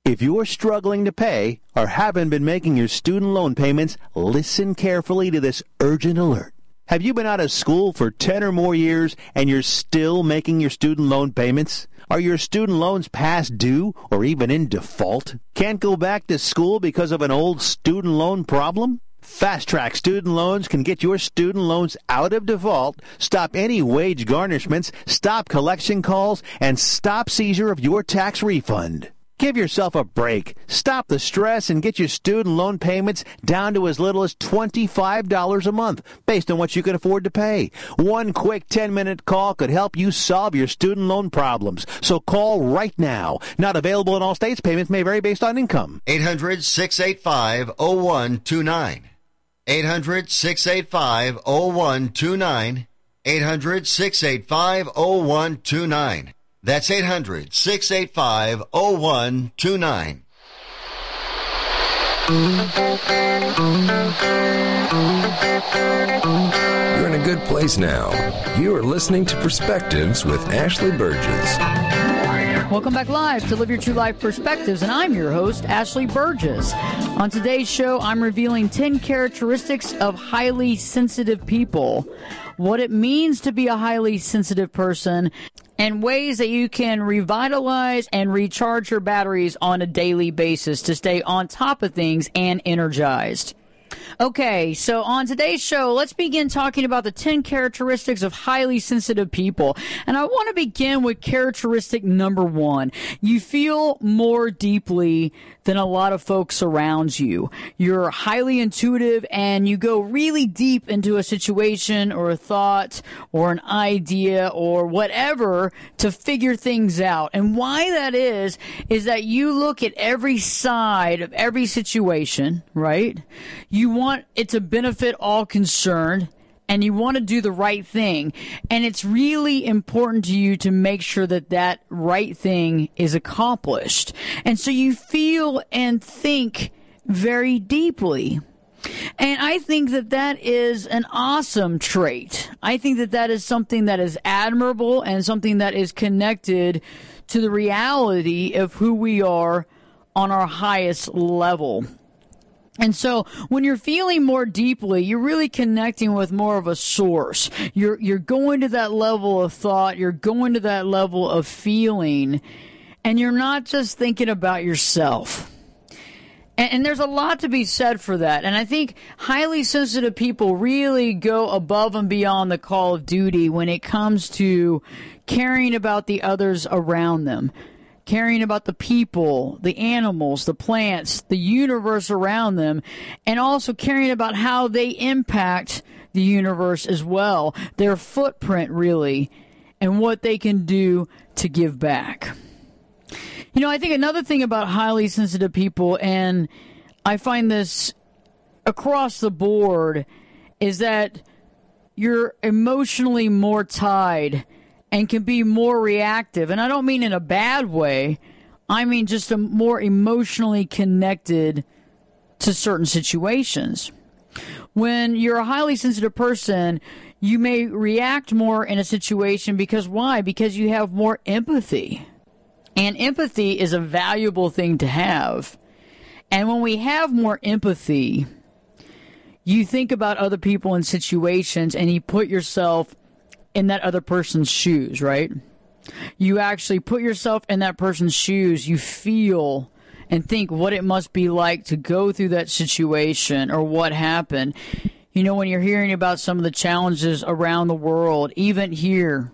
If you're struggling to pay or haven't been making your student loan payments, listen carefully to this urgent alert. Have you been out of school for 10 or more years and you're still making your student loan payments? Are your student loans past due or even in default? Can't go back to school because of an old student loan problem? Fast Track Student Loans can get your student loans out of default, stop any wage garnishments, stop collection calls, and stop seizure of your tax refund. Give yourself a break. Stop the stress and get your student loan payments down to as little as $25 a month, based on what you can afford to pay. One quick 10-minute call could help you solve your student loan problems. So call right now. Not available in all states. Payments may vary based on income. 800-685-0129. 800-685-0129. 800-685-0129. That's 800-685-0129. You're in a good place now. You are listening to Perspectives with Ashley Burgess. Welcome back live to Live Your True Life Perspectives, and I'm your host, Ashley Burgess. On today's show, I'm revealing 10 characteristics of highly sensitive people, what it means to be a highly sensitive person, and ways that you can revitalize and recharge your batteries on a daily basis to stay on top of things and energized. Okay, so on today's show, let's begin talking about the 10 characteristics of highly sensitive people. And I want to begin with characteristic number 1. You feel more deeply than a lot of folks around you. You're highly intuitive and you go really deep into a situation or a thought or an idea or whatever to figure things out. And why that is that you look at every side of every situation, right? You want it to benefit all concerned, and you want to do the right thing. And it's really important to you to make sure that that right thing is accomplished. And so you feel and think very deeply. And I think that that is an awesome trait. I think that that is something that is admirable and something that is connected to the reality of who we are on our highest level. And so when you're feeling more deeply, you're really connecting with more of a source. You're going to that level of thought. You're going to that level of feeling. And you're not just thinking about yourself. And there's a lot to be said for that. And I think highly sensitive people really go above and beyond the call of duty when it comes to caring about the others around them. Caring about the people, the animals, the plants, the universe around them, and also caring about how they impact the universe as well, their footprint really, and what they can do to give back. You know, I think another thing about highly sensitive people, and I find this across the board, is that you're emotionally more tied and can be more reactive. And I don't mean in a bad way. I mean just more emotionally connected to certain situations. When you're a highly sensitive person, you may react more in a situation because why? Because you have more empathy. And empathy is a valuable thing to have. And when we have more empathy, you think about other people and situations and you put yourself in that other person's shoes, right? You actually put yourself in that person's shoes. You feel and think what it must be like to go through that situation or what happened. You know, when you're hearing about some of the challenges around the world, even here,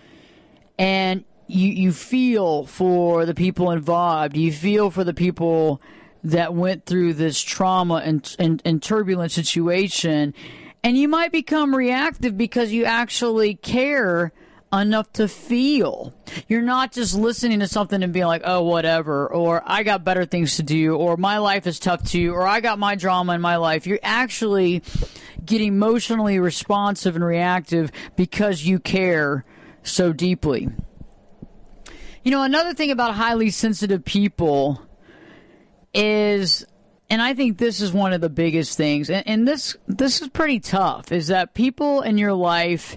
and you feel for the people involved. You feel for the people that went through this trauma and turbulent situation. And you might become reactive because you actually care enough to feel. You're not just listening to something and being like, oh, whatever, or I got better things to do, or my life is tough too, or I got my drama in my life. You're actually getting emotionally responsive and reactive because you care so deeply. You know, another thing about highly sensitive people is, and I think this is one of the biggest things, and this is pretty tough, is that people in your life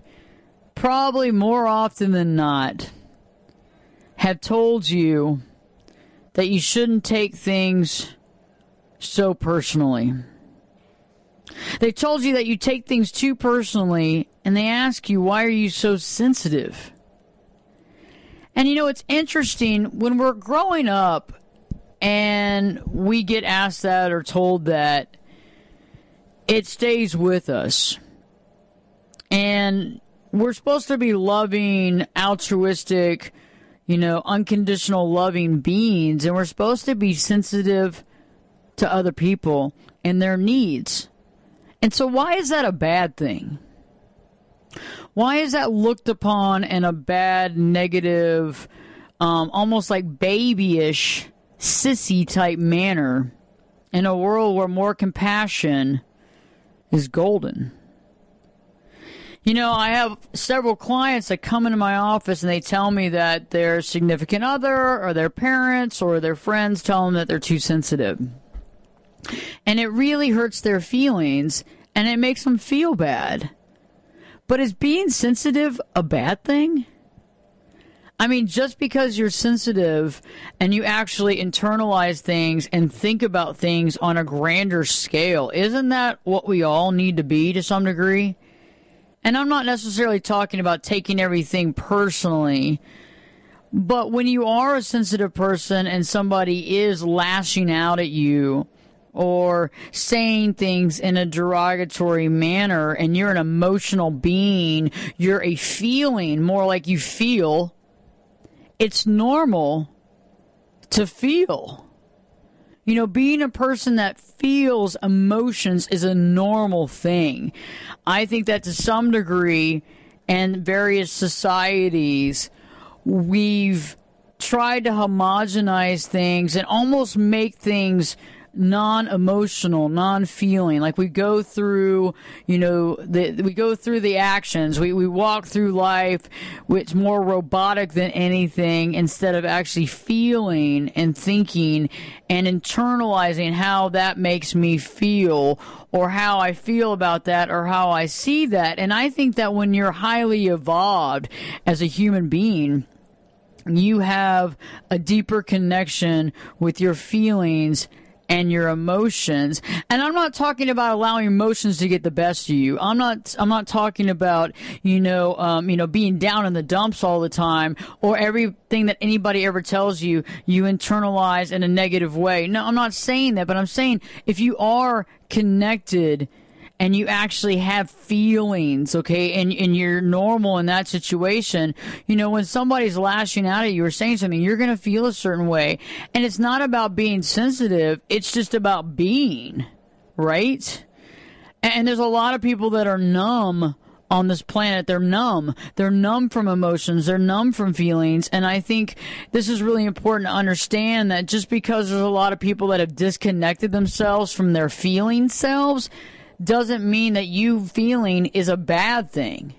probably more often than not have told you that you shouldn't take things so personally. They told you that you take things too personally, and they ask you, why are you so sensitive? And it's interesting, when we're growing up and we get asked that or told that, it stays with us. And we're supposed to be loving, altruistic, unconditional loving beings, and we're supposed to be sensitive to other people and their needs. And so why is that a bad thing? Why is that looked upon in a bad, negative, almost like babyish, sissy type manner in a world where more compassion is golden? I have several clients that come into my office and they tell me that their significant other or their parents or their friends tell them that they're too sensitive. And it really hurts their feelings and it makes them feel bad. But is being sensitive a bad thing? I mean, just because you're sensitive and you actually internalize things and think about things on a grander scale, isn't that what we all need to be to some degree? And I'm not necessarily talking about taking everything personally, but when you are a sensitive person and somebody is lashing out at you or saying things in a derogatory manner and you're an emotional being, you're a feeling, more like you feel, it's normal to feel. Being a person that feels emotions is a normal thing. I think that to some degree, in various societies, we've tried to homogenize things and almost make things non-emotional, non-feeling. Like we go through, we go through the actions. We walk through life, which is more robotic than anything, instead of actually feeling and thinking and internalizing how that makes me feel or how I feel about that or how I see that. And I think that when you're highly evolved as a human being, you have a deeper connection with your feelings and your emotions. And I'm not talking about allowing emotions to get the best of you. I'm not talking about, being down in the dumps all the time or everything that anybody ever tells you, you internalize in a negative way. No, I'm not saying that, but I'm saying if you are connected and you actually have feelings, okay, and you're normal in that situation, when somebody's lashing out at you or saying something, you're going to feel a certain way. And it's not about being sensitive. It's just about being, right? And there's a lot of people that are numb on this planet. They're numb. They're numb from emotions. They're numb from feelings. And I think this is really important to understand that just because there's a lot of people that have disconnected themselves from their feeling selves doesn't mean that you feeling is a bad thing.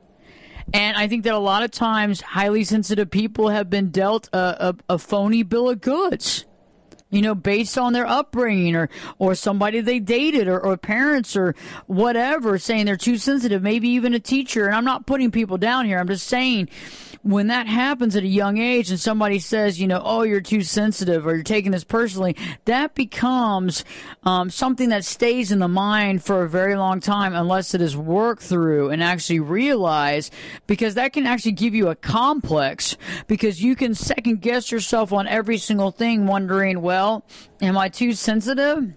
And I think that a lot of times highly sensitive people have been dealt a phony bill of goods, based on their upbringing or somebody they dated or parents or whatever, saying they're too sensitive, maybe even a teacher. And I'm not putting people down here. I'm just saying when that happens at a young age and somebody says, oh, you're too sensitive or you're taking this personally, that becomes something that stays in the mind for a very long time unless it is worked through and actually realized, because that can actually give you a complex because you can second guess yourself on every single thing wondering, well, am I too sensitive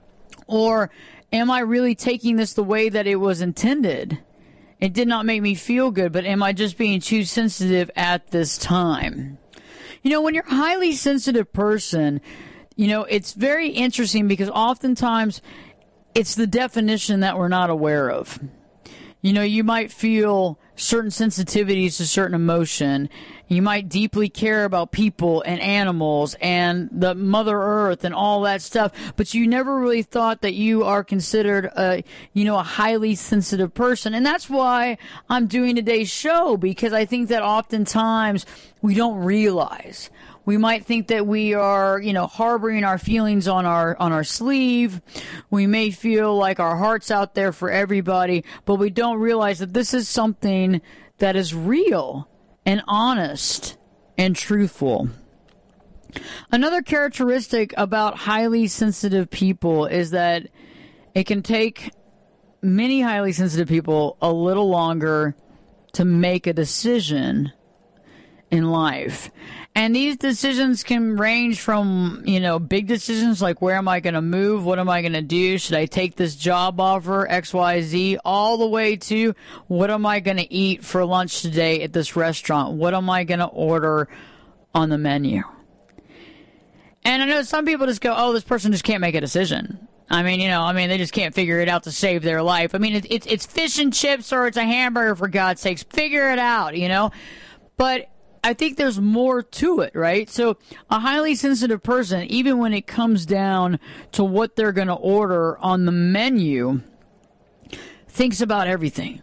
or am I really taking this the way that it was intended? It did not make me feel good, but am I just being too sensitive at this time? When you're a highly sensitive person, it's very interesting because oftentimes it's the definition that we're not aware of. You might feel certain sensitivities to certain emotion. You might deeply care about people and animals and the Mother Earth and all that stuff, but you never really thought that you are considered a highly sensitive person. And that's why I'm doing today's show, because I think that oftentimes we don't realize. We might think that we are, harboring our feelings on our sleeve. We may feel like our heart's out there for everybody, but we don't realize that this is something that is real and honest and truthful. Another characteristic about highly sensitive people is that it can take many highly sensitive people a little longer to make a decision in life. And these decisions can range from, big decisions like where am I going to move? What am I going to do? Should I take this job offer, XYZ, all the way to what am I going to eat for lunch today at this restaurant? What am I going to order on the menu? And I know some people just go, oh, this person just can't make a decision. They just can't figure it out to save their life. It's fish and chips or it's a hamburger, for God's sakes. Figure it out, But I think there's more to it, right? So a highly sensitive person, even when it comes down to what they're going to order on the menu, thinks about everything.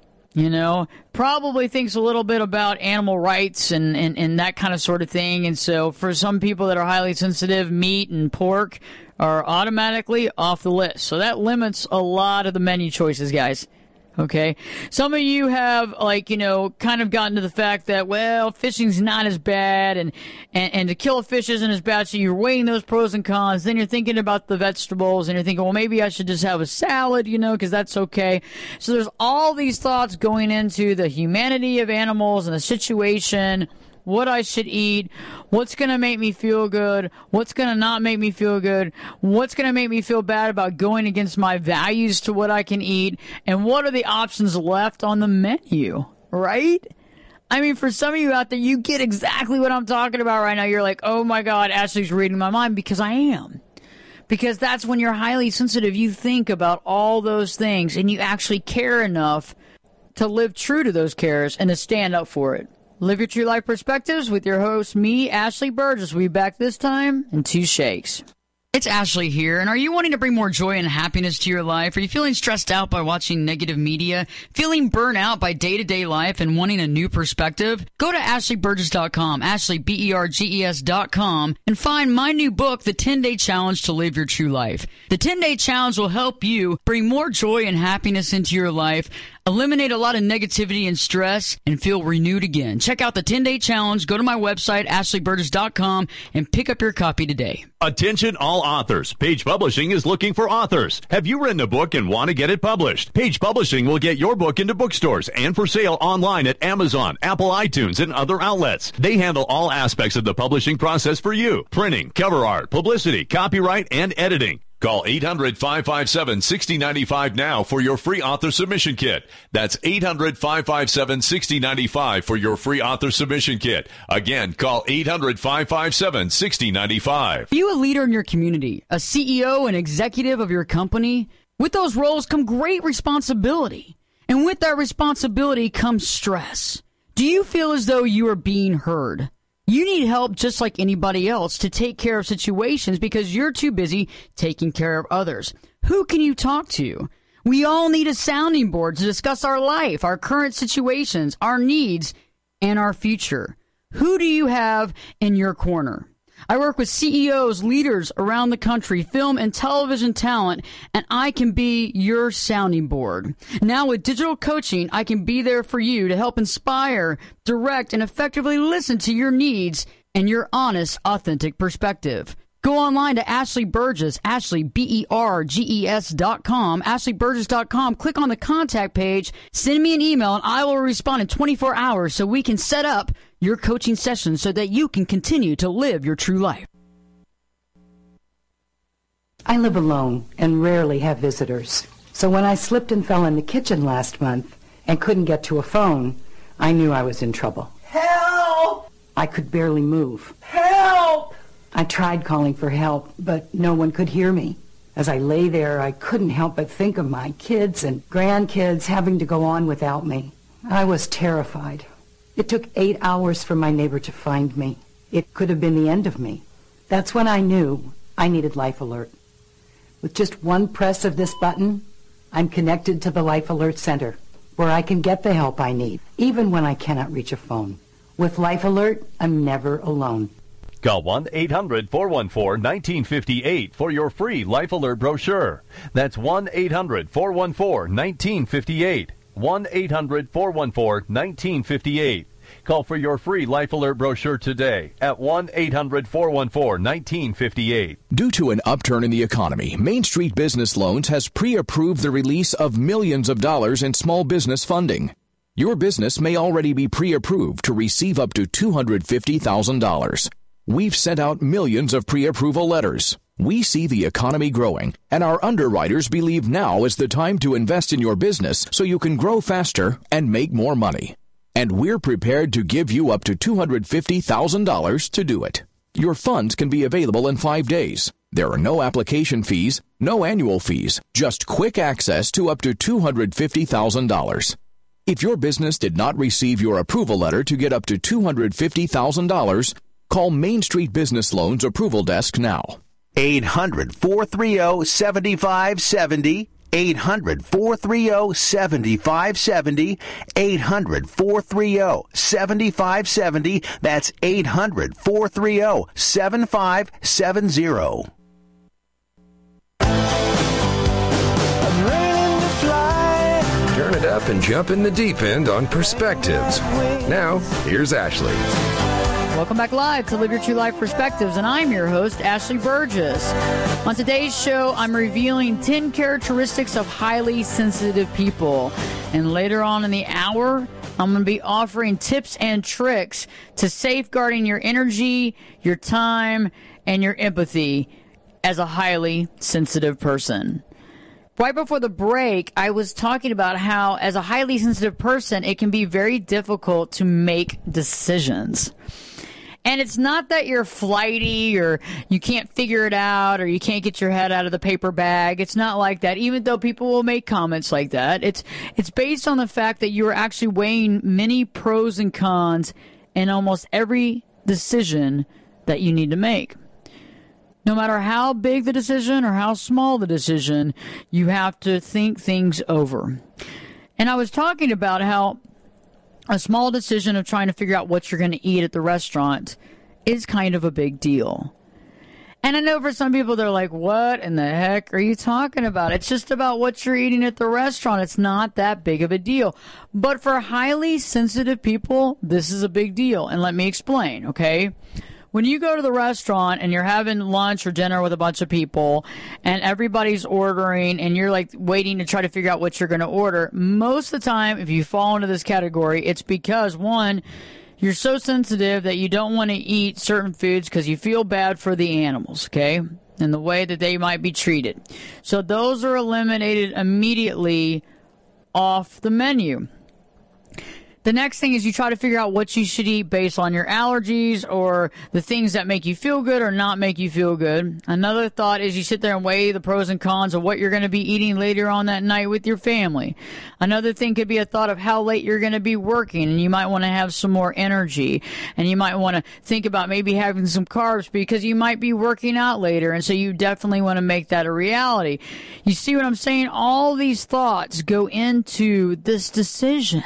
Probably thinks a little bit about animal rights and that kind of sort of thing. And so for some people that are highly sensitive, meat and pork are automatically off the list. So that limits a lot of the menu choices, guys. Okay. Some of you have kind of gotten to the fact that, well, fishing's not as bad and to kill a fish isn't as bad. So you're weighing those pros and cons. Then you're thinking about the vegetables and you're thinking, well, maybe I should just have a salad, because that's okay. So there's all these thoughts going into the humanity of animals and the situation, what I should eat, what's going to make me feel good, what's going to not make me feel good, what's going to make me feel bad about going against my values to what I can eat, and what are the options left on the menu, right? For some of you out there, you get exactly what I'm talking about right now. You're like, oh my God, Ashley's reading my mind, because I am. Because that's when you're highly sensitive. You think about all those things, and you actually care enough to live true to those cares and to stand up for it. Live Your True Life Perspectives with your host, me, Ashley Burgess. We'll be back this time in 2 shakes. It's Ashley here, and are you wanting to bring more joy and happiness to your life? Are you feeling stressed out by watching negative media? Feeling burnt out by day-to-day life and wanting a new perspective? Go to AshleyBurgess.com, AshleyBurgess.com, and find my new book, The 10-Day Challenge to Live Your True Life. The 10-Day Challenge will help you bring more joy and happiness into your life, eliminate a lot of negativity and stress, and feel renewed again. Check out the 10-Day Challenge. Go to my website, AshleyBurgess.com, and pick up your copy today. Attention all authors. Page Publishing is looking for authors. Have you written a book and want to get it published? Page Publishing will get your book into bookstores and for sale online at Amazon, Apple iTunes, and other outlets. They handle all aspects of the publishing process for you. Printing, cover art, publicity, copyright, and editing. Call 800-557-6095 now for your free author submission kit. That's 800-557-6095 for your free author submission kit. Again, call 800-557-6095. Are you a leader in your community, a CEO, an executive of your company? With those roles come great responsibility. And with that responsibility comes stress. Do you feel as though you are being heard? You need help just like anybody else to take care of situations because you're too busy taking care of others. Who can you talk to? We all need a sounding board to discuss our life, our current situations, our needs, and our future. Who do you have in your corner? I work with CEOs, leaders around the country, film and television talent, and I can be your sounding board. Now with digital coaching, I can be there for you to help inspire, direct, and effectively listen to your needs and your honest, authentic perspective. Go online to Ashley Burgess, AshleyBurgess.com, AshleyBurgess.com. Click on the contact page, send me an email, and I will respond in 24 hours so we can set up your coaching session so that you can continue to live your true life. I live alone and rarely have visitors. So when I slipped and fell in the kitchen last month and couldn't get to a phone, I knew I was in trouble. Help! I could barely move. Help! I tried calling for help, but no one could hear me. As I lay there, I couldn't help but think of my kids and grandkids having to go on without me. I was terrified. It took 8 hours for my neighbor to find me. It could have been the end of me. That's when I knew I needed Life Alert. With just one press of this button, I'm connected to the Life Alert Center, where I can get the help I need, even when I cannot reach a phone. With Life Alert, I'm never alone. Call 1-800-414-1958 for your free Life Alert brochure. That's 1-800-414-1958. 1-800-414-1958. Call for your free Life Alert brochure today at 1-800-414-1958. Due to an upturn in the economy, Main Street Business Loans has pre-approved the release of millions of dollars in small business funding. Your business may already be pre-approved to receive up to $250,000. We've sent out millions of pre-approval letters. We see the economy growing, and our underwriters believe now is the time to invest in your business so you can grow faster and make more money. And we're prepared to give you up to $250,000 to do it. Your funds can be available in 5 days. There are no application fees, no annual fees, just quick access to up to $250,000. If your business did not receive your approval letter to get up to $250,000, call Main Street Business Loans Approval Desk now. 800-430-7570. 800-430-7570. 800-430-7570. That's 800-430-7570. Turn it up and jump in the deep end on Perspectives. Now, here's Ashley. Welcome back live to Live Your True Life Perspectives, and I'm your host, Ashley Burgess. On today's show, I'm revealing 10 characteristics of highly sensitive people. And later on in the hour, I'm going to be offering tips and tricks to safeguarding your energy, your time, and your empathy as a highly sensitive person. Right before the break, I was talking about how, as a highly sensitive person, it can be very difficult to make decisions. And it's not that you're flighty or you can't figure it out or you can't get your head out of the paper bag. It's not like that, even though people will make comments like that. It's based on the fact that you're actually weighing many pros and cons in almost every decision that you need to make. No matter how big the decision or how small the decision, you have to think things over. And I was talking about how a small decision of trying to figure out what you're going to eat at the restaurant is kind of a big deal. And I know for some people, they're like, what in the heck are you talking about? It's just about what you're eating at the restaurant. It's not that big of a deal. But for highly sensitive people, this is a big deal. And let me explain, okay? When you go to the restaurant and you're having lunch or dinner with a bunch of people and everybody's ordering and you're like waiting to try to figure out what you're going to order, most of the time, if you fall into this category, it's because, one, you're so sensitive that you don't want to eat certain foods because you feel bad for the animals, okay, and the way that they might be treated. So those are eliminated immediately off the menu. The next thing is you try to figure out what you should eat based on your allergies or the things that make you feel good or not make you feel good. Another thought is you sit there and weigh the pros and cons of what you're going to be eating later on that night with your family. Another thing could be a thought of how late you're going to be working, and you might want to have some more energy. And you might want to think about maybe having some carbs because you might be working out later, and so you definitely want to make that a reality. You see what I'm saying? All these thoughts go into this decision.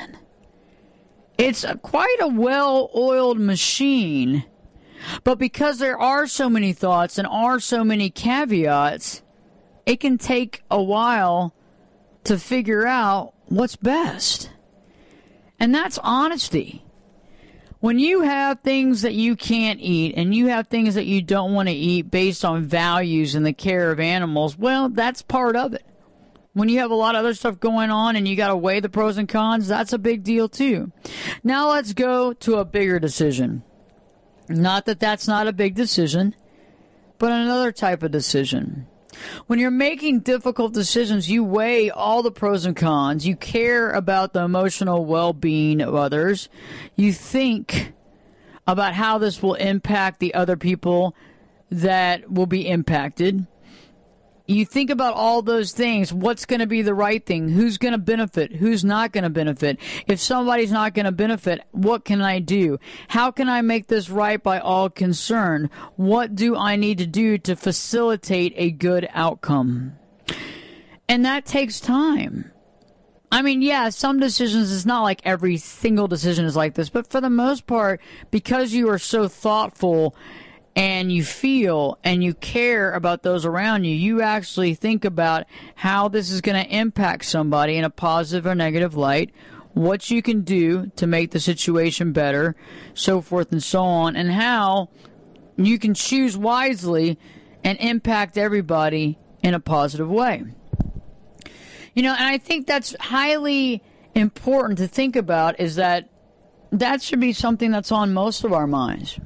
It's quite a well-oiled machine, but because there are so many thoughts and are so many caveats, it can take a while to figure out what's best. And that's honesty. When you have things that you can't eat and you have things that you don't want to eat based on values and the care of animals, well, that's part of it. When you have a lot of other stuff going on and you got to weigh the pros and cons, that's a big deal too. Now let's go to a bigger decision. Not that that's not a big decision, but another type of decision. When you're making difficult decisions, you weigh all the pros and cons. You care about the emotional well-being of others. You think about how this will impact the other people that will be impacted. You think about all those things. What's going to be the right thing? Who's going to benefit? Who's not going to benefit? If somebody's not going to benefit, what can I do? How can I make this right by all concerned? What do I need to do to facilitate a good outcome? And that takes time. I mean, yeah, some decisions, it's not like every single decision is like this, but for the most part, because you are so thoughtful and you feel and you care about those around you, you actually think about how this is going to impact somebody in a positive or negative light. what you can do to make the situation better, so forth and so on, and how you can choose wisely and impact everybody in a positive way. And I think that's highly important to think about, is that should be something that's on most of our minds.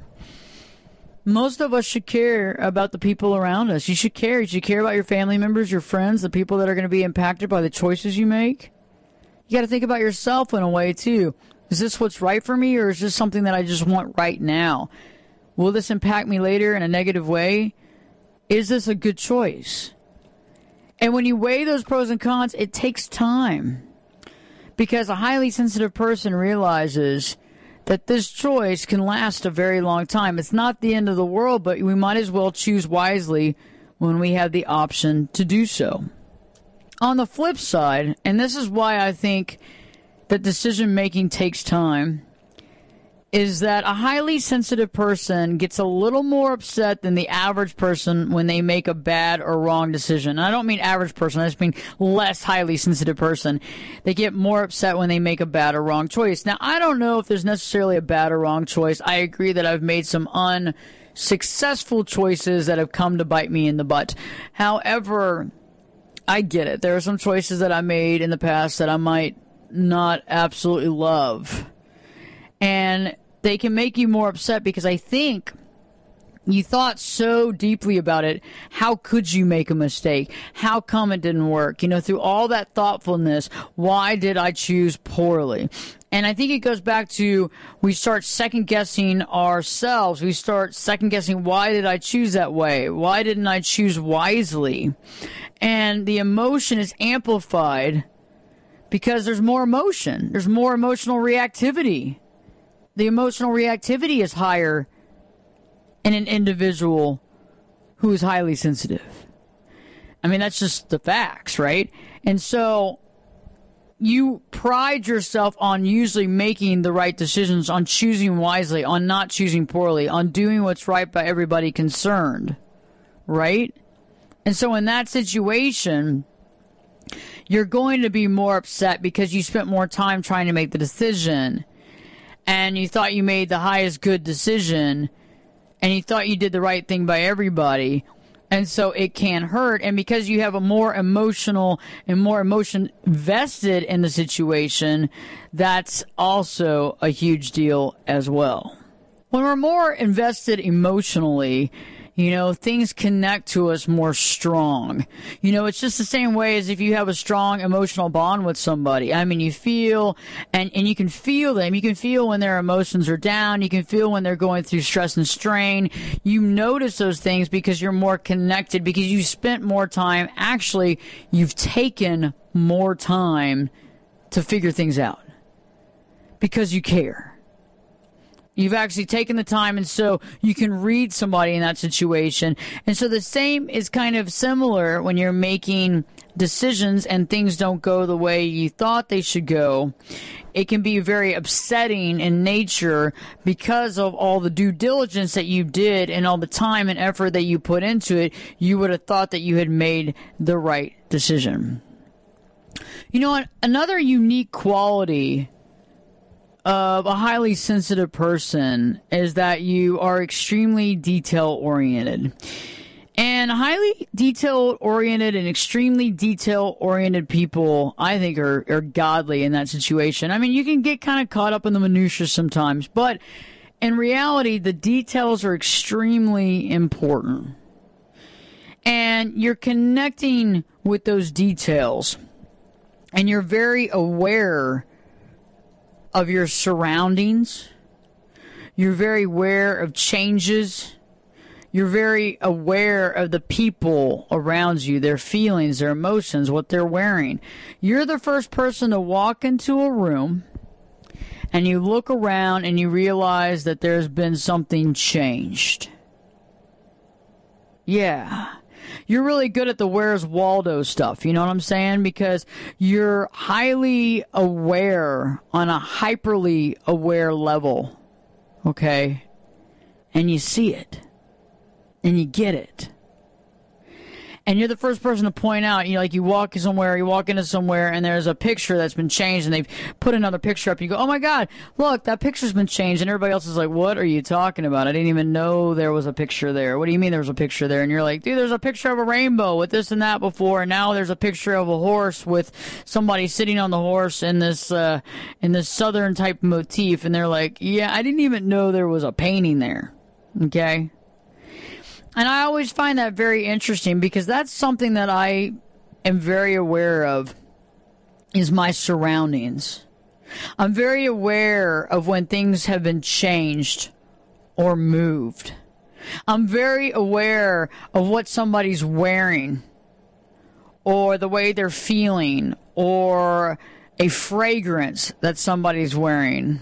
Most of us should care about the people around us. You should care. You should care about your family members, your friends, the people that are going to be impacted by the choices you make. You got to think about yourself in a way, too. Is this what's right for me, or is this something that I just want right now? Will this impact me later in a negative way? Is this a good choice? And when you weigh those pros and cons, it takes time. Because a highly sensitive person realizes that this choice can last a very long time. It's not the end of the world, but we might as well choose wisely when we have the option to do so. On the flip side, and this is why I think that decision-making takes time, is that a highly sensitive person gets a little more upset than the average person when they make a bad or wrong decision. And I don't mean average person, I just mean less highly sensitive person. They get more upset when they make a bad or wrong choice. Now, I don't know if there's necessarily a bad or wrong choice. I agree that I've made some unsuccessful choices that have come to bite me in the butt. However, I get it. There are some choices that I made in the past that I might not absolutely love. And they can make you more upset because I think you thought so deeply about it. How could you make a mistake? How come it didn't work? Through all that thoughtfulness, why did I choose poorly? And I think it goes back to, we start second-guessing ourselves. We start second-guessing, why did I choose that way? Why didn't I choose wisely? And the emotion is amplified because there's more emotion. There's more emotional reactivity. The emotional reactivity is higher in an individual who is highly sensitive. I mean, that's just the facts, right? And so you pride yourself on usually making the right decisions, on choosing wisely, on not choosing poorly, on doing what's right by everybody concerned, right? And so in that situation, you're going to be more upset because you spent more time trying to make the decision. And you thought you made the highest good decision, and you thought you did the right thing by everybody, and so it can hurt. And because you have a more emotional and more emotion vested in the situation, that's also a huge deal as well. When we're more invested emotionally, things connect to us more strong. It's just the same way as if you have a strong emotional bond with somebody. I mean, you feel, and you can feel them. You can feel when their emotions are down. You can feel when they're going through stress and strain. You notice those things because you're more connected, because you spent more time. Actually, you've taken more time to figure things out because you care. You've actually taken the time, and so you can read somebody in that situation. And so the same is kind of similar when you're making decisions and things don't go the way you thought they should go. It can be very upsetting in nature because of all the due diligence that you did and all the time and effort that you put into it. You would have thought that you had made the right decision. Another unique quality of a highly sensitive person is that you are extremely detail-oriented. And highly detail-oriented and extremely detail-oriented people, I think, are godly in that situation. I mean, you can get kind of caught up in the minutiae sometimes, but in reality, the details are extremely important. And you're connecting with those details, and you're very aware of your surroundings. You're very aware of changes. You're very aware of the people around you, their feelings, their emotions, what they're wearing. You're the first person to walk into a room and you look around and you realize that there's been something changed. Yeah. You're really good at the Where's Waldo stuff, you know what I'm saying? Because you're highly aware on a hyperly aware level, okay? And you see it. And you get it. and you're the first person to point out, you walk into somewhere, and there's a picture that's been changed, and they've put another picture up. You go, oh my God, look, that picture's been changed. And everybody else is like, what are you talking about? I didn't even know there was a picture there. What do you mean there was a picture there? And you're like, dude, there's a picture of a rainbow with this and that before, and now there's a picture of a horse with somebody sitting on the horse in this southern type motif. And they're like, yeah, I didn't even know there was a painting there. Okay? And I always find that very interesting, because that's something that I am very aware of, is my surroundings. I'm very aware of when things have been changed or moved. I'm very aware of what somebody's wearing, or the way they're feeling, or a fragrance that somebody's wearing.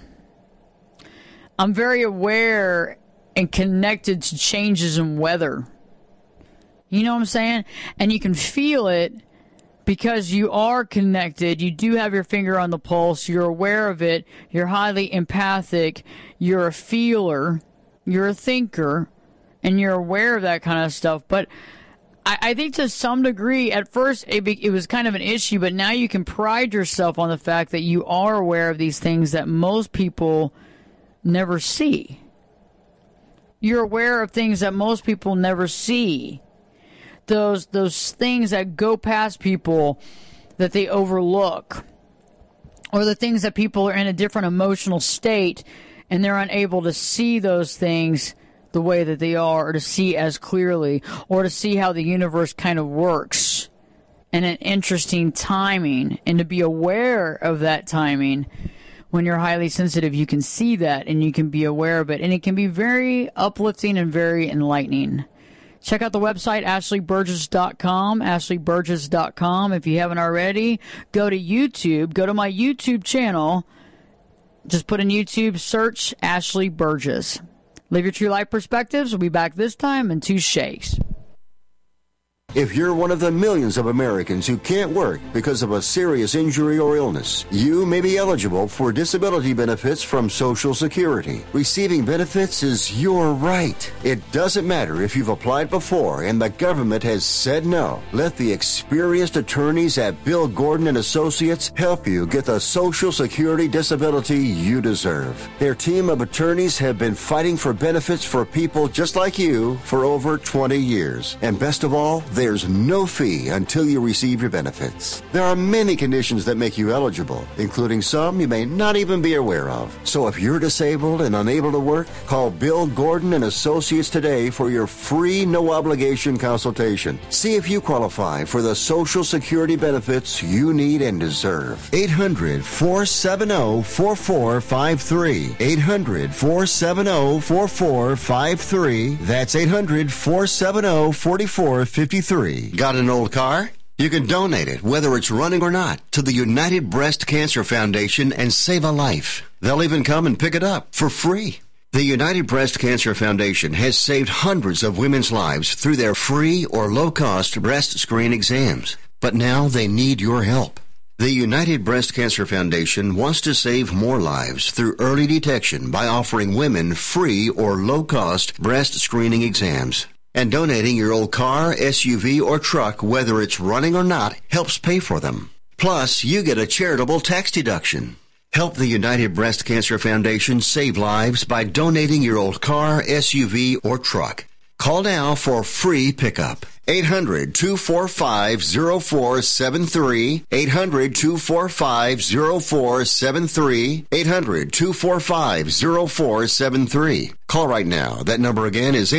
I'm very aware and connected to changes in weather. You know what I'm saying? And you can feel it because you are connected. You do have your finger on the pulse. You're aware of it. You're highly empathic. You're a feeler. You're a thinker. And you're aware of that kind of stuff. But I think to some degree, at first it was kind of an issue, but now you can pride yourself on the fact that you are aware of these things that most people never see. You're aware of things that most people never see. Those things that go past people that they overlook. Or the things that people are in a different emotional state and they're unable to see those things the way that they are, or to see as clearly, or to see how the universe kind of works in an interesting timing. And to be aware of that timing. When you're highly sensitive, you can see that and you can be aware of it. And it can be very uplifting and very enlightening. Check out the website, AshleyBurgess.com, AshleyBurgess.com. If you haven't already, go to YouTube. Go to my YouTube channel. Just put in YouTube, search Ashley Burgess. Live your true life perspectives. We'll be back this time in 2 shakes. If you're one of the millions of Americans who can't work because of a serious injury or illness, you may be eligible for disability benefits from Social Security. Receiving benefits is your right. It doesn't matter if you've applied before and the government has said no. Let the experienced attorneys at Bill Gordon and Associates help you get the Social Security disability you deserve. Their team of attorneys have been fighting for benefits for people just like you for over 20 years. And best of all, there's no fee until you receive your benefits. There are many conditions that make you eligible, including some you may not even be aware of. So if you're disabled and unable to work, call Bill Gordon and Associates today for your free, no-obligation consultation. See if you qualify for the Social Security benefits you need and deserve. 800-470-4453. 800-470-4453. That's 800-470-4453. Got an old car? You can donate it, whether it's running or not, to the United Breast Cancer Foundation and save a life. They'll even come and pick it up for free. The United Breast Cancer Foundation has saved hundreds of women's lives through their free or low-cost breast screen exams. But now they need your help. The United Breast Cancer Foundation wants to save more lives through early detection by offering women free or low-cost breast screening exams. And donating your old car, SUV, or truck, whether it's running or not, helps pay for them. Plus, you get a charitable tax deduction. Help the United Breast Cancer Foundation save lives by donating your old car, SUV, or truck. Call now for free pickup. 800-245-0473. 800-245-0473. 800-245-0473. Call right now. That number again is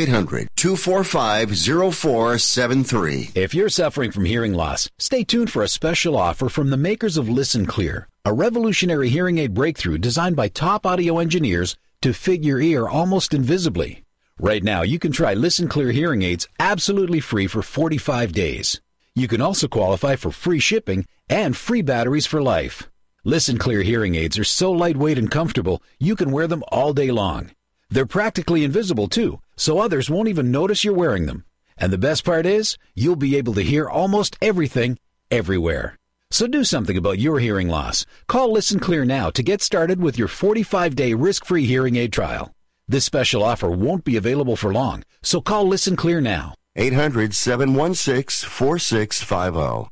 800-245-0473. If you're suffering from hearing loss, stay tuned for a special offer from the makers of Listen Clear, a revolutionary hearing aid breakthrough designed by top audio engineers to fit your ear almost invisibly. Right now, you can try Listen Clear hearing aids absolutely free for 45 days. You can also qualify for free shipping and free batteries for life. Listen Clear hearing aids are so lightweight and comfortable, you can wear them all day long. They're practically invisible, too, so others won't even notice you're wearing them. And the best part is, you'll be able to hear almost everything, everywhere. So do something about your hearing loss. Call Listen Clear now to get started with your 45-day risk-free hearing aid trial. This special offer won't be available for long, so call Listen Clear now. 800-716-4650.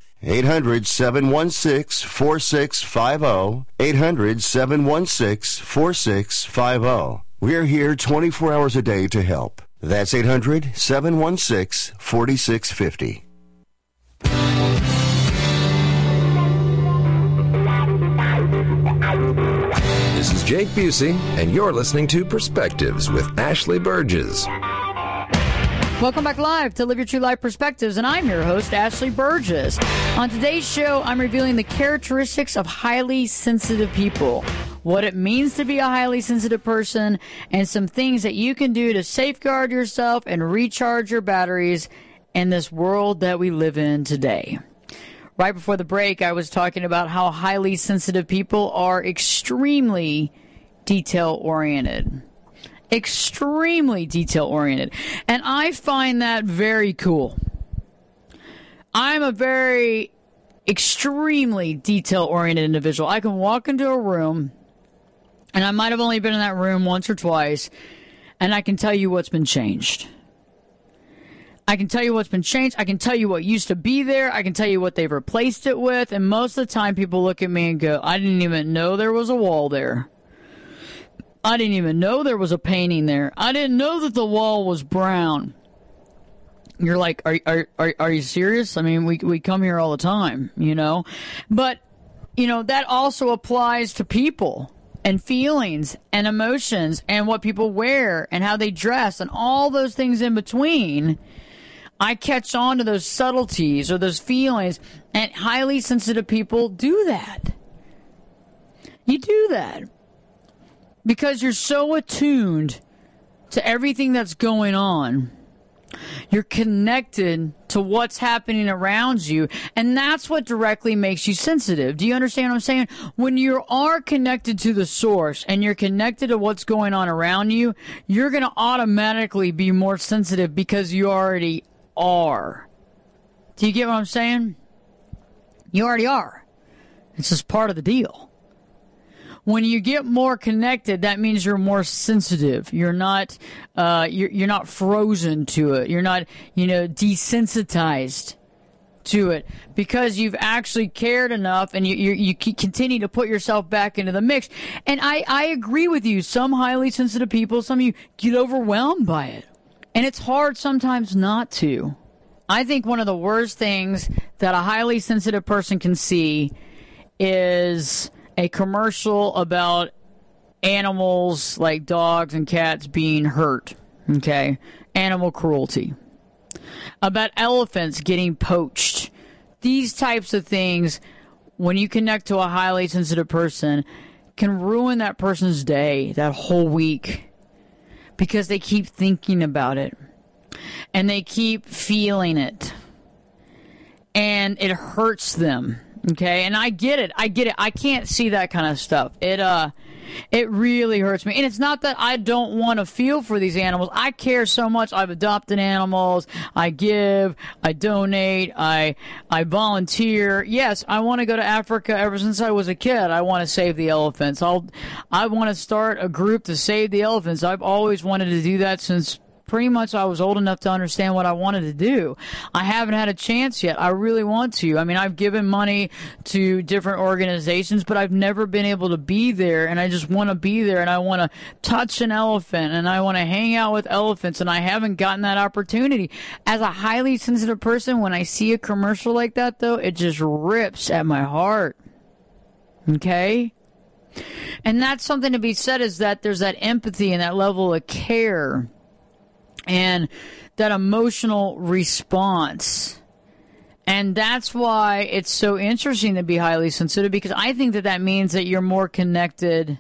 800-716-4650. 800-716-4650. We're here 24 hours a day to help. That's 800-716-4650. This is Jake Busey, and you're listening to Perspectives with Ashley Burgess. Welcome back live to Live Your True Life Perspectives, and I'm your host, Ashley Burgess. On today's show, I'm revealing the characteristics of highly sensitive people, what it means to be a highly sensitive person, and some things that you can do to safeguard yourself and recharge your batteries in this world that we live in today. Right before the break, I was talking about how highly sensitive people are extremely detail-oriented. Extremely detail-oriented. And I find that very cool. I'm a very extremely detail-oriented individual. I can walk into a room, and I might have only been in that room once or twice, and I can tell you what's been changed. I can tell you what's been changed. I can tell you what used to be there. I can tell you what they've replaced it with. And most of the time people look at me and go, I didn't even know there was a wall there. I didn't even know there was a painting there. I didn't know that the wall was brown. You're like, are you serious? I mean, we come here all the time, you know. But, you know, that also applies to people and feelings and emotions and what people wear and how they dress and all those things in between. I catch on to those subtleties or those feelings, and highly sensitive people do that. You do that because you're so attuned to everything that's going on. You're connected to what's happening around you, and that's what directly makes you sensitive. Do you understand what I'm saying? When you are connected to the source and you're connected to what's going on around you, you're going to automatically be more sensitive because you already are. Do you get what I'm saying? You already are. It's just part of the deal. When you get more connected, that means you're more sensitive. You're not, you're not frozen to it. You're not, desensitized to it because you've actually cared enough, and you continue to put yourself back into the mix. And I agree with you. Some highly sensitive people, some of you get overwhelmed by it. And it's hard sometimes not to. I think one of the worst things that a highly sensitive person can see is a commercial about animals like dogs and cats being hurt. Okay? Animal cruelty. About elephants getting poached. These types of things, when you connect to a highly sensitive person, can ruin that person's day, that whole week. Because they keep thinking about it. And they keep feeling it. And it hurts them. Okay? And I get it. I can't see that kind of stuff. It really hurts me. And it's not that I don't want to feel for these animals. I care so much. I've adopted animals. I give. I donate. I volunteer. Yes, I want to go to Africa ever since I was a kid. I want to save the elephants. I want to start a group to save the elephants. I've always wanted to do that since pretty much I was old enough to understand what I wanted to do. I haven't had a chance yet. I really want to. I mean, I've given money to different organizations, but I've never been able to be there, and I just want to be there, and I want to touch an elephant, and I want to hang out with elephants, and I haven't gotten that opportunity. As a highly sensitive person, when I see a commercial like that, though, it just rips at my heart. Okay? And that's something to be said, is that there's that empathy and that level of care and that emotional response. And that's why it's so interesting to be highly sensitive, because I think that means that you're more connected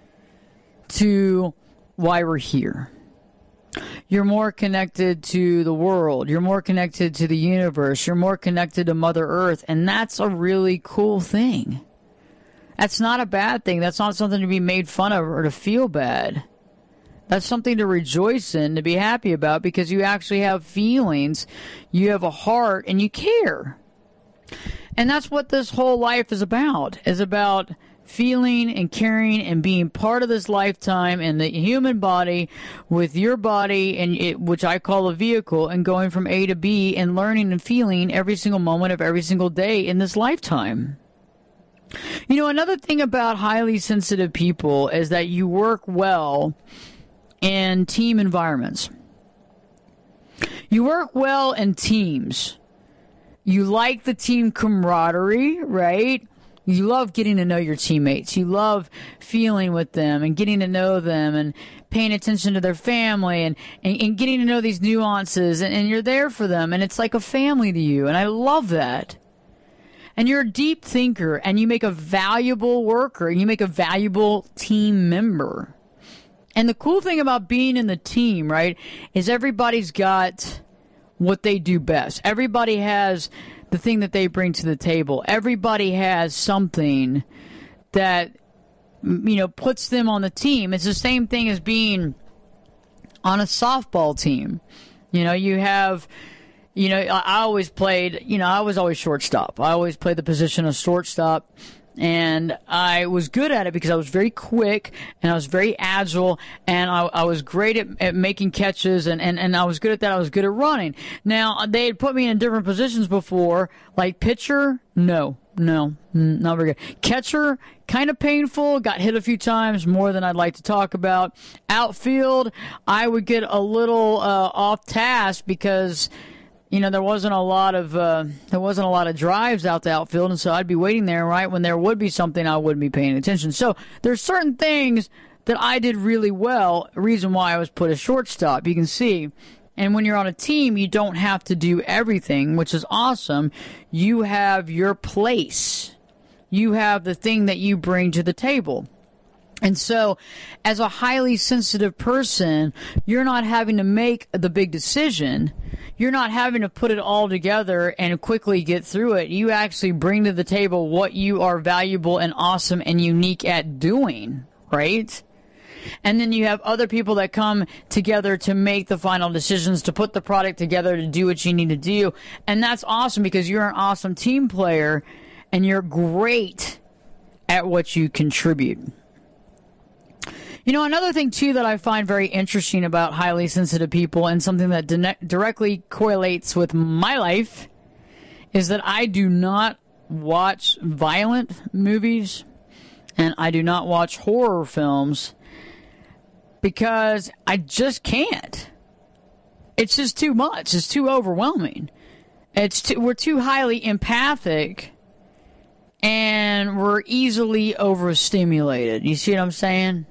to why we're here. You're more connected to the world. You're more connected to the universe. You're more connected to Mother Earth. And that's a really cool thing. That's not a bad thing. That's not something to be made fun of or to feel bad. That's something to rejoice in, to be happy about, because you actually have feelings, you have a heart, and you care. And that's what this whole life is about feeling and caring and being part of this lifetime and the human body with your body, and which I call a vehicle, and going from A to B and learning and feeling every single moment of every single day in this lifetime. You know, another thing about highly sensitive people is that you work well in team environments. You work well in teams. You like the team camaraderie, right? You love getting to know your teammates. You love feeling with them and getting to know them and paying attention to their family and getting to know these nuances. And you're there for them. And it's like a family to you. And I love that. And you're a deep thinker. And you make a valuable worker. You make a valuable team member. And the cool thing about being in the team, right, is everybody's got what they do best. Everybody has the thing that they bring to the table. Everybody has something that, you know, puts them on the team. It's the same thing as being on a softball team. You know, you have, you know, I always played, you know, I was always shortstop. I always played the position of shortstop. And I was good at it because I was very quick and I was very agile and I was great at making catches and I was good at that. I was good at running. Now, they had put me in different positions before, like pitcher. No, not very good. Catcher, kind of painful. Got hit a few times, more than I'd like to talk about. Outfield, I would get a little off task because, you know, there wasn't a lot of drives out the outfield, and so I'd be waiting there, right, when there would be something I wouldn't be paying attention. So there's certain things that I did really well, reason why I was put as shortstop, you can see. And when you're on a team, you don't have to do everything, which is awesome. You have your place. You have the thing that you bring to the table. And so, as a highly sensitive person, you're not having to make the big decision. You're not having to put it all together and quickly get through it. You actually bring to the table what you are valuable and awesome and unique at doing, right? And then you have other people that come together to make the final decisions, to put the product together, to do what you need to do. And that's awesome because you're an awesome team player and you're great at what you contribute. You know, another thing, too, that I find very interesting about highly sensitive people and something that directly correlates with my life is that I do not watch violent movies and I do not watch horror films because I just can't. It's just too much. It's too overwhelming. We're too highly empathic and we're easily overstimulated. You see what I'm saying?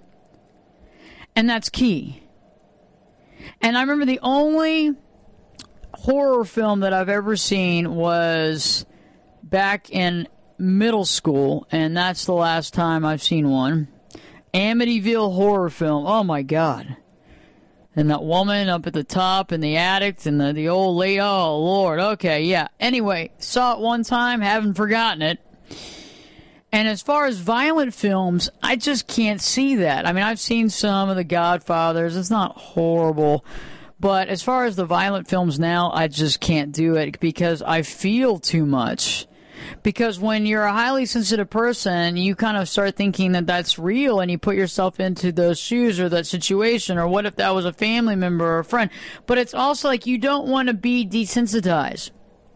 And that's key. And I remember the only horror film that I've ever seen was back in middle school, and that's the last time I've seen one. Amityville horror film. Oh, my God. And that woman up at the top in the attic and the old lady. Oh, Lord. Okay, yeah. Anyway, saw it one time, haven't forgotten it. And as far as violent films, I just can't see that. I mean, I've seen some of The Godfathers. It's not horrible. But as far as the violent films now, I just can't do it because I feel too much. Because when you're a highly sensitive person, you kind of start thinking that that's real and you put yourself into those shoes or that situation, or what if that was a family member or a friend. But it's also like you don't want to be desensitized.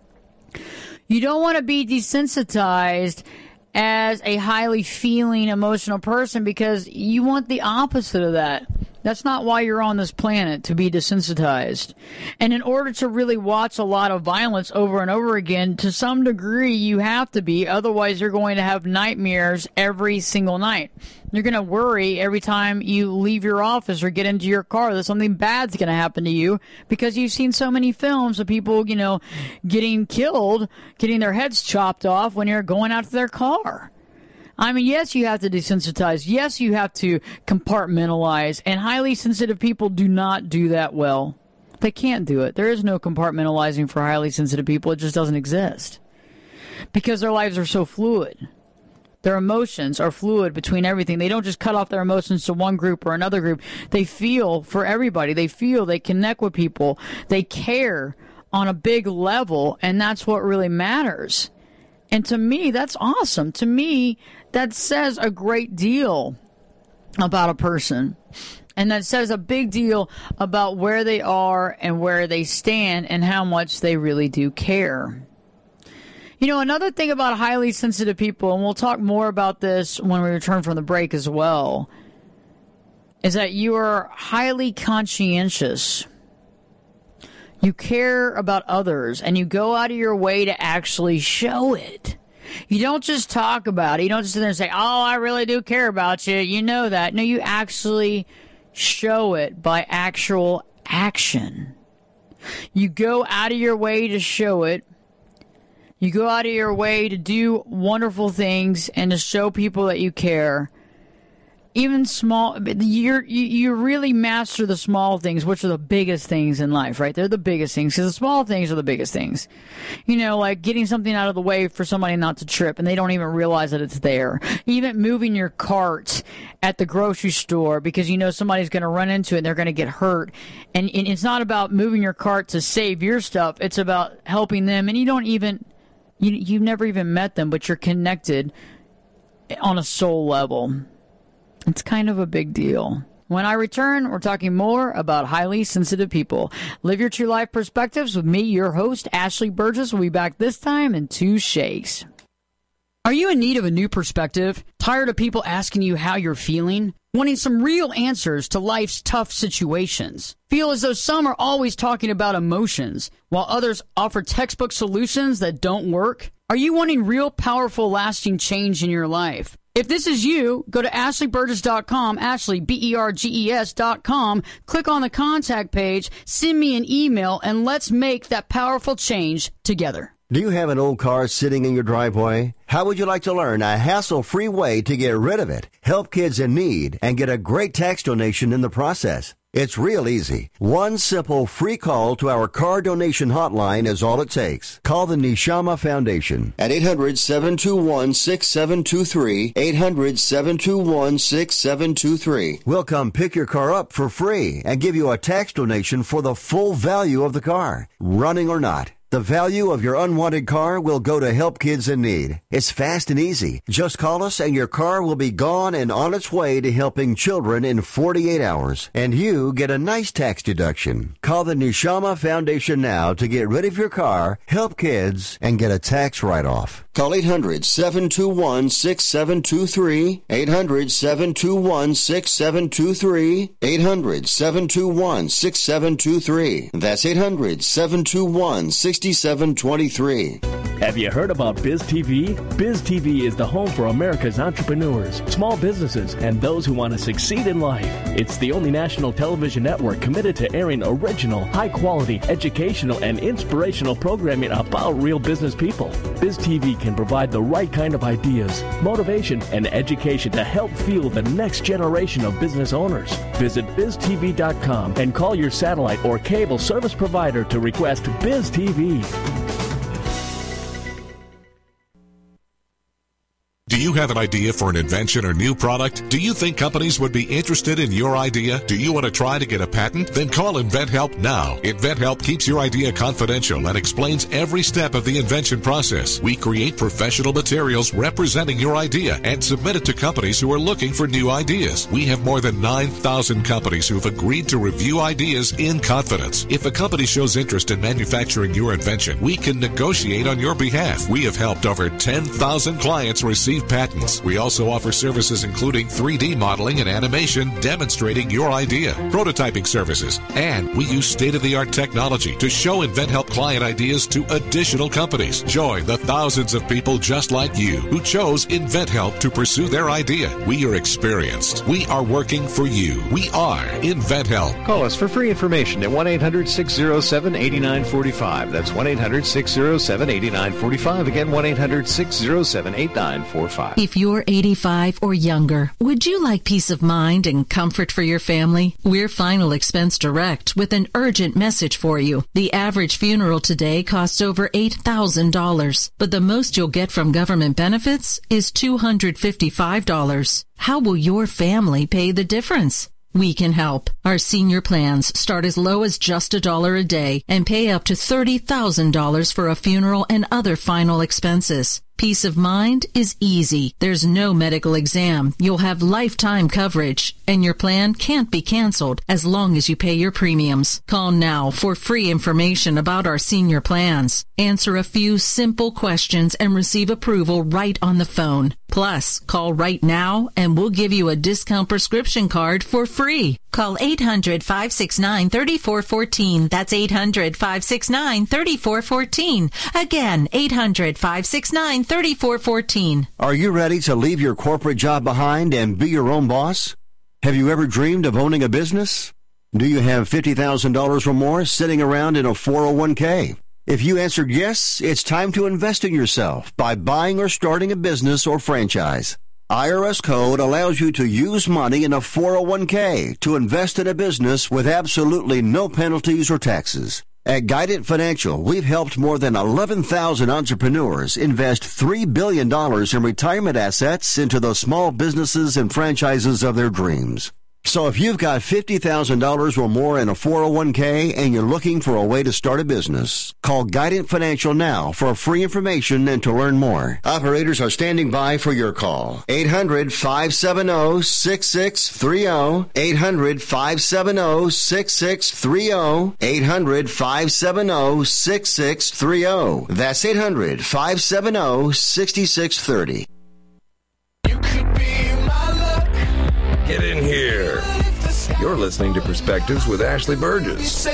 You don't want to be desensitized as a highly feeling, emotional person because you want the opposite of that. That's not why you're on this planet, to be desensitized. And in order to really watch a lot of violence over and over again, to some degree you have to be, otherwise you're going to have nightmares every single night. You're going to worry every time you leave your office or get into your car that something bad's going to happen to you because you've seen so many films of people, you know, getting killed, getting their heads chopped off when you're going out to their car. I mean, yes, you have to desensitize. Yes, you have to compartmentalize. And highly sensitive people do not do that well. They can't do it. There is no compartmentalizing for highly sensitive people. It just doesn't exist because their lives are so fluid. Their emotions are fluid between everything. They don't just cut off their emotions to one group or another group. They feel for everybody. They feel, they connect with people. They care on a big level, and that's what really matters. And to me, that's awesome. To me, that says a great deal about a person. And that says a big deal about where they are and where they stand and how much they really do care. You know, another thing about highly sensitive people, and we'll talk more about this when we return from the break as well, is that you are highly conscientious. You care about others, and you go out of your way to actually show it. You don't just talk about it. You don't just sit there and say, oh, I really do care about you. You know that. No, you actually show it by actual action. You go out of your way to show it. You go out of your way to do wonderful things and to show people that you care. Even small, you really master the small things, which are the biggest things in life, right? They're the biggest things, because the small things are the biggest things. You know, like getting something out of the way for somebody not to trip, and they don't even realize that it's there. Even moving your cart at the grocery store because you know somebody's going to run into it and they're going to get hurt. And it's not about moving your cart to save your stuff. It's about helping them, and you've never even met them, but you're connected on a soul level. It's kind of a big deal. When I return, we're talking more about highly sensitive people. Live Your True Life Perspectives with me, your host, Ashley Burgess. We'll be back this time in 2 shakes. Are you in need of a new perspective? Tired of people asking you how you're feeling? Wanting some real answers to life's tough situations? Feel as though some are always talking about emotions, while others offer textbook solutions that don't work? Are you wanting real, powerful, lasting change in your life? If this is you, go to AshleyBurgess.com, Ashley, Burgess.com, click on the contact page, send me an email, and let's make that powerful change together. Do you have an old car sitting in your driveway? How would you like to learn a hassle-free way to get rid of it, help kids in need, and get a great tax donation in the process? It's real easy. One simple free call to our car donation hotline is all it takes. Call the Neshama Foundation at 800-721-6723, 800-721-6723. We'll come pick your car up for free and give you a tax donation for the full value of the car, running or not. The value of your unwanted car will go to help kids in need. It's fast and easy. Just call us and your car will be gone and on its way to helping children in 48 hours. And you get a nice tax deduction. Call the Neshama Foundation now to get rid of your car, help kids, and get a tax write-off. Call 800-721-6723, 800-721-6723, 800-721-6723. That's 800-721-6723. Have you heard about BizTV? BizTV is the home for America's entrepreneurs, small businesses, and those who want to succeed in life. It's the only national television network committed to airing original, high-quality, educational, and inspirational programming about real business people. BizTV can provide the right kind of ideas, motivation, and education to help fuel the next generation of business owners. Visit BizTV.com and call your satellite or cable service provider to request BizTV. Do you have an idea for an invention or new product? Do you think companies would be interested in your idea? Do you want to try to get a patent? Then call InventHelp now. InventHelp keeps your idea confidential and explains every step of the invention process. We create professional materials representing your idea and submit it to companies who are looking for new ideas. We have more than 9,000 companies who have agreed to review ideas in confidence. If a company shows interest in manufacturing your invention, we can negotiate on your behalf. We have helped over 10,000 clients receive patents. We also offer services including 3D modeling and animation demonstrating your idea, prototyping services, and we use state-of-the-art technology to show InventHelp client ideas to additional companies. Join the thousands of people just like you who chose InventHelp to pursue their idea. We are experienced. We are working for you. We are InventHelp. Call us for free information at 1-800-607-8945. That's 1-800-607-8945. Again, 1-800-607-8945. If you're 85 or younger, would you like peace of mind and comfort for your family? We're Final Expense Direct with an urgent message for you. The average funeral today costs over $8,000, but the most you'll get from government benefits is $255. How will your family pay the difference? We can help. Our senior plans start as low as just $1 a day and pay up to $30,000 for a funeral and other final expenses. Peace of mind is easy. There's no medical exam. You'll have lifetime coverage, and your plan can't be canceled as long as you pay your premiums. Call now for free information about our senior plans. Answer a few simple questions and receive approval right on the phone. Plus, call right now and we'll give you a discount prescription card for free. Call 800-569-3414. That's 800-569-3414. Again, 800-569-3414. Are you ready to leave your corporate job behind and be your own boss? Have you ever dreamed of owning a business? Do you have $50,000 or more sitting around in a 401k? If you answered yes, it's time to invest in yourself by buying or starting a business or franchise. IRS Code allows you to use money in a 401k to invest in a business with absolutely no penalties or taxes. At Guidant Financial, we've helped more than 11,000 entrepreneurs invest $3 billion in retirement assets into the small businesses and franchises of their dreams. So if you've got $50,000 or more in a 401k and you're looking for a way to start a business, call Guidant Financial now for free information and to learn more. Operators are standing by for your call. 800-570-6630. 800-570-6630. 800-570-6630. That's 800-570-6630. Get in here. You're listening to Perspectives with Ashley Burgess.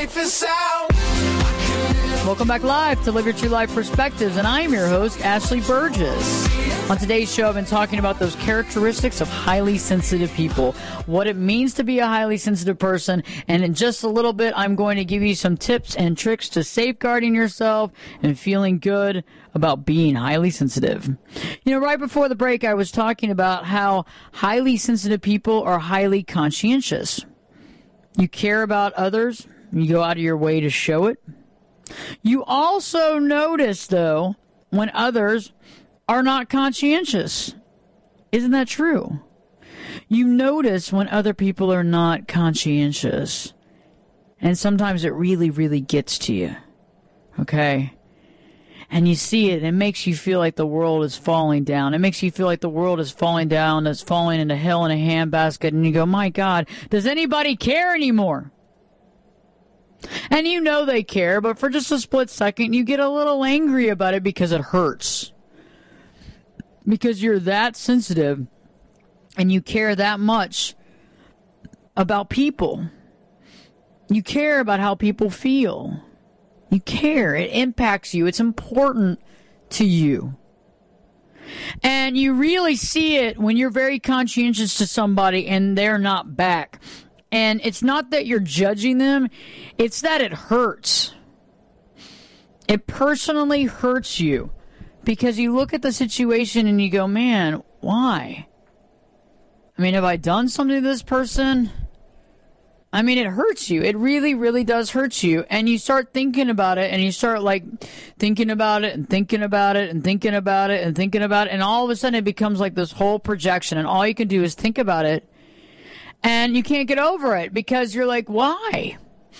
Welcome back live to Live Your True Life Perspectives, and I'm your host, Ashley Burgess. On today's show, I've been talking about those characteristics of highly sensitive people, what it means to be a highly sensitive person, and in just a little bit, I'm going to give you some tips and tricks to safeguarding yourself and feeling good about being highly sensitive. You know, right before the break, I was talking about how highly sensitive people are highly conscientious. You care about others, you go out of your way to show it. You also notice, though, when others are not conscientious. Isn't that true? You notice when other people are not conscientious. And sometimes it really, really gets to you. Okay? And you see it, and it makes you feel like the world is falling down. It makes you feel like the world is falling down, it's falling into hell in a handbasket, and you go, my God, does anybody care anymore? And you know they care, but for just a split second, you get a little angry about it because it hurts. Because you're that sensitive, and you care that much about people. You care about how people feel. You care. It impacts you. It's important to you. And you really see it when you're very conscientious to somebody and they're not back. And it's not that you're judging them. It's that it hurts. It personally hurts you. Because you look at the situation and you go, man, why? I mean, have I done something to this person? I mean, it hurts you. It really, really does hurt you. And you start thinking about it, and you start, like, thinking about it and thinking about it and thinking about it and thinking about it. And all of a sudden it becomes like this whole projection. And all you can do is think about it. And you can't get over it because you're like, why?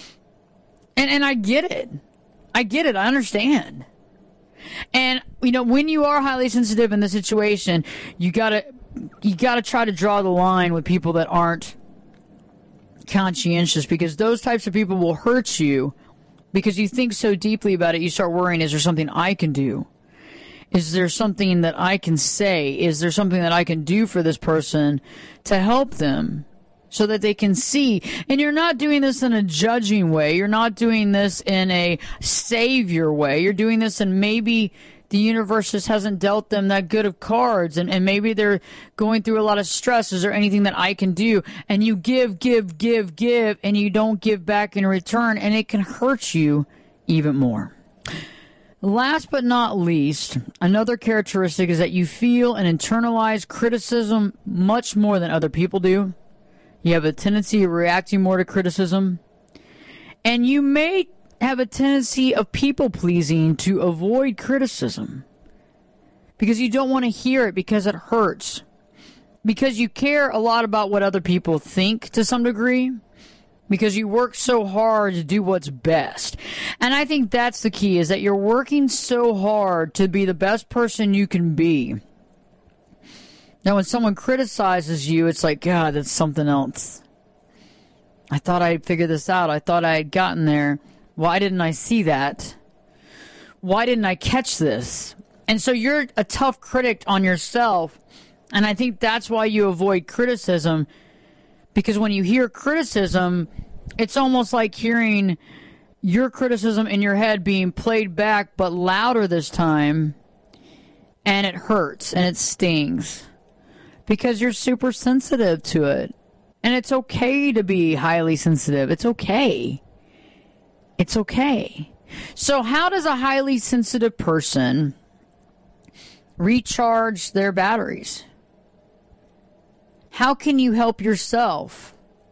And I get it. I get it. I understand. And, you know, when you are highly sensitive in the situation, you gotta try to draw the line with people that aren't conscientious, because those types of people will hurt you because you think so deeply about it. You start worrying, is there something I can do? Is there something that I can say? Is there something that I can do for this person to help them so that they can see? And you're not doing this in a judging way. You're not doing this in a savior way. You're doing this in maybe the universe just hasn't dealt them that good of cards, and maybe they're going through a lot of stress. Is there anything that I can do? And you give, and you don't give back in return, and it can hurt you even more. Last but not least, another characteristic is that you feel and internalize criticism much more than other people do. You have a tendency of reacting more to criticism, and you may have a tendency of people-pleasing to avoid criticism because you don't want to hear it because it hurts. Because you care a lot about what other people think to some degree, because you work so hard to do what's best. And I think that's the key, is that you're working so hard to be the best person you can be. Now, when someone criticizes you, it's like, God, that's something else. I thought I'd figured this out. I thought I had gotten there. Why didn't I see that? Why didn't I catch this? And so you're a tough critic on yourself. And I think that's why you avoid criticism. Because when you hear criticism, it's almost like hearing your criticism in your head being played back, but louder this time. And it hurts and it stings. Because you're super sensitive to it. And it's okay to be highly sensitive. It's okay. It's okay. So how does a highly sensitive person recharge their batteries? How can you help yourself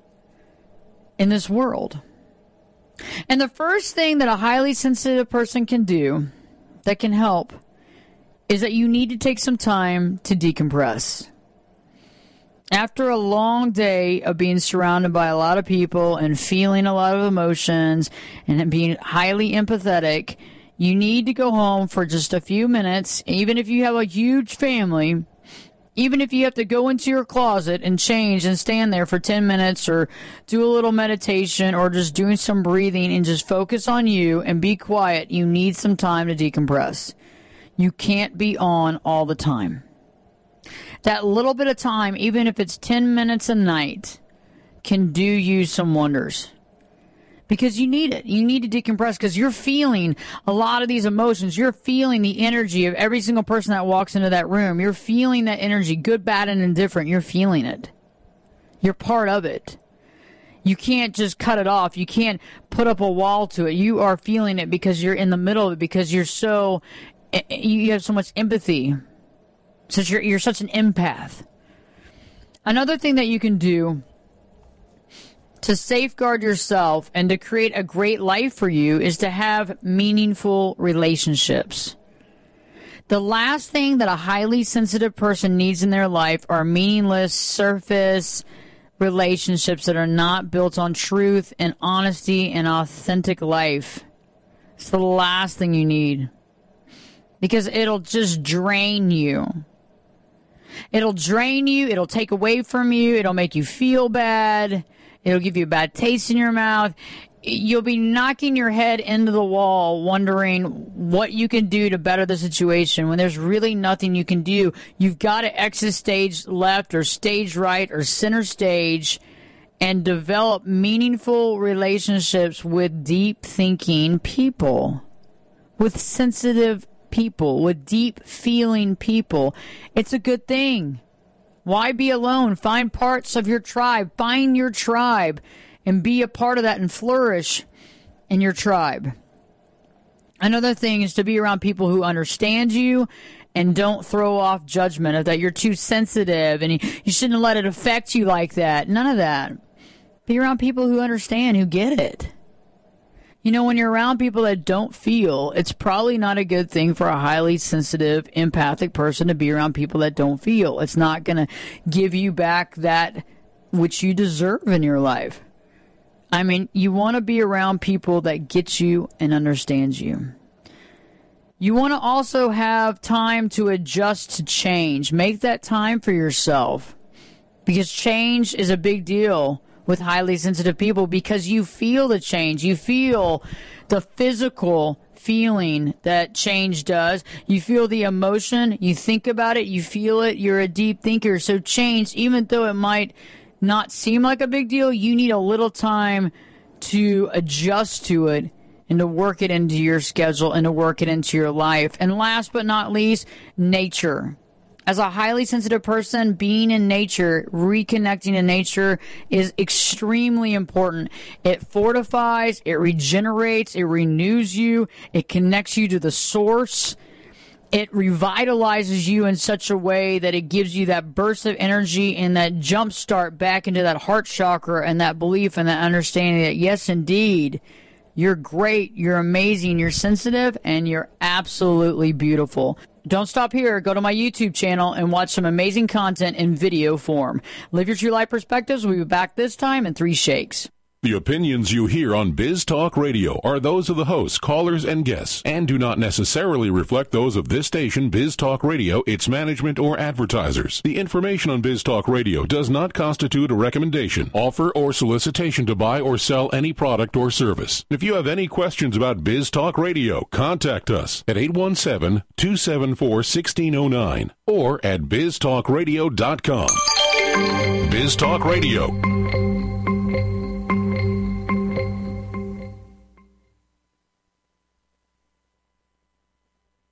in this world? And the first thing that a highly sensitive person can do that can help is that you need to take some time to decompress. After a long day of being surrounded by a lot of people and feeling a lot of emotions and being highly empathetic, you need to go home for just a few minutes, even if you have a huge family, even if you have to go into your closet and change and stand there for 10 minutes or do a little meditation or just doing some breathing and just focus on you and be quiet. You need some time to decompress. You can't be on all the time. That little bit of time, even if it's 10 minutes a night, can do you some wonders. Because you need it. You need to decompress because you're feeling a lot of these emotions. You're feeling the energy of every single person that walks into that room. You're feeling that energy, good, bad, and indifferent. You're feeling it. You're part of it. You can't just cut it off. You can't put up a wall to it. You are feeling it because you're in the middle of it, because you have so much empathy. So you're such an empath. Another thing that you can do to safeguard yourself and to create a great life for you is to have meaningful relationships. The last thing that a highly sensitive person needs in their life are meaningless, surface relationships that are not built on truth and honesty and authentic life. It's the last thing you need. Because it'll just drain you. It'll drain you. It'll take away from you. It'll make you feel bad. It'll give you a bad taste in your mouth. You'll be knocking your head into the wall wondering what you can do to better the situation when there's really nothing you can do. You've got to exit stage left or stage right or center stage and develop meaningful relationships with deep thinking people, with sensitive people, with deep feeling people. It's a good thing. Why be alone? Find parts of your tribe. Find your tribe and be a part of that and flourish in your tribe. Another thing is to be around people who understand you and don't throw off judgment of that you're too sensitive and you shouldn't let it affect you like that. None of that. Be around people who understand, who get it. You know, when you're around people that don't feel, it's probably not a good thing for a highly sensitive, empathic person to be around people that don't feel. It's not going to give you back that which you deserve in your life. I mean, you want to be around people that get you and understand you. You want to also have time to adjust to change. Make that time for yourself, because change is a big deal with highly sensitive people, because you feel the change. You feel the physical feeling that change does. You feel the emotion. You think about it. You feel it. You're a deep thinker. So change, even though it might not seem like a big deal, you need a little time to adjust to it and to work it into your schedule and to work it into your life. And last but not least, nature. As a highly sensitive person, being in nature, reconnecting to nature is extremely important. It fortifies, it regenerates, it renews you, it connects you to the source. It revitalizes you in such a way that it gives you that burst of energy and that jump start back into that heart chakra and that belief and that understanding that, yes, indeed, you're great, you're amazing, you're sensitive, and you're absolutely beautiful. Don't stop here. Go to my YouTube channel and watch some amazing content in video form. Live Your True Life Perspectives. We'll be back this time in 3 shakes. The opinions you hear on Biz Talk Radio are those of the hosts, callers, and guests, and do not necessarily reflect those of this station, Biz Talk Radio, its management, or advertisers. The information on Biz Talk Radio does not constitute a recommendation, offer, or solicitation to buy or sell any product or service. If you have any questions about Biz Talk Radio, contact us at 817-274-1609 or at biztalkradio.com. Biz Talk Radio,